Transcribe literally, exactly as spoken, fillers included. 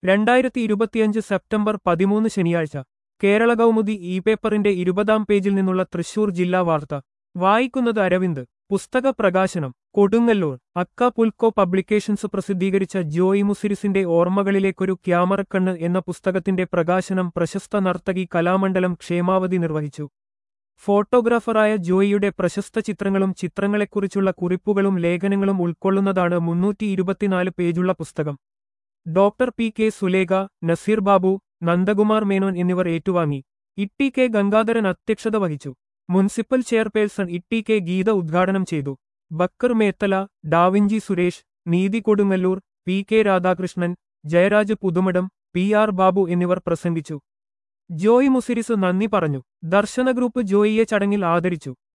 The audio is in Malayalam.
രണ്ടായിരത്തി ഇരുപത്തിയഞ്ച് സെപ്റ്റംബർ പതിമൂന്ന് ശനിയാഴ്ച കേരള കൗമുദി ഇ പേപ്പറിന്റെ ഇരുപതാം പേജിൽ നിന്നുള്ള തൃശൂർ ജില്ലാ വാർത്ത വായിക്കുന്നത് അരവിന്ദ്. പുസ്തക പ്രകാശനം കൊടുങ്ങല്ലൂർ. അക്ക പുൽക്കോ പബ്ലിക്കേഷൻസ് പ്രസിദ്ധീകരിച്ച ജോയി മുസിരിസിന്റെ ഓർമ്മകളിലേക്കൊരു ക്യാമറക്കണ്ണ് എന്ന പുസ്തകത്തിന്റെ പ്രകാശനം പ്രശസ്ത നർത്തകി കലാമണ്ഡലം ക്ഷേമാവതി നിർവഹിച്ചു. ഫോട്ടോഗ്രാഫറായ ജോയിയുടെ പ്രശസ്ത ചിത്രങ്ങളും ചിത്രങ്ങളെക്കുറിച്ചുള്ള കുറിപ്പുകളും ലേഖനങ്ങളും ഉൾക്കൊള്ളുന്നതാണ് മുന്നൂറ്റി ഇരുപത്തിനാല് പേജുള്ള പുസ്തകം. Doctor P K Sulekha, Naseer Babu, Nandakumar Menon എന്നിവർ ഏറ്റുവാങ്ങി. ഇട്ടി കെ ഗംഗാധരൻ അധ്യക്ഷത വഹിച്ചു. Municipal chairperson Itty K Geetha ഉദ്ഘാടനം ചെയ്തു. Bakkar Methala, Da Vinci Suresh, Neethi Kodungallur, P K Radhakrishnan, Jayaraj Puthumadom, P R Babu എന്നിവർ പ്രസംഗിച്ചു. ജോയി മുസിരിസ് നന്ദി പറഞ്ഞു. ദർശന ഗ്രൂപ്പ് ജോയിയെ ചടങ്ങിൽ ആദരിച്ചു.